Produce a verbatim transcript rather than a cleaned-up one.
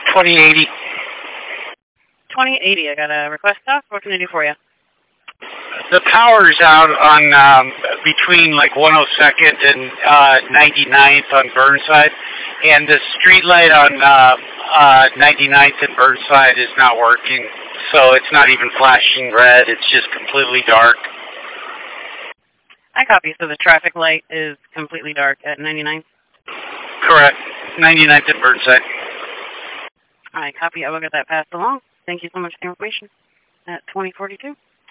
twenty eighty. twenty eighty, I got a request stop. What can I do for you? The power's out on um, between like one oh second and uh, ninety-ninth on Burnside, and the street light on uh, uh, ninety-ninth and Burnside is not working, so it's not even flashing red. It's just completely dark. I copy. So the traffic light is completely dark at ninety-ninth? Correct. ninety-ninth and Burnside. I copy. I will get that passed along. Thank you so much for the information. At twenty forty-two.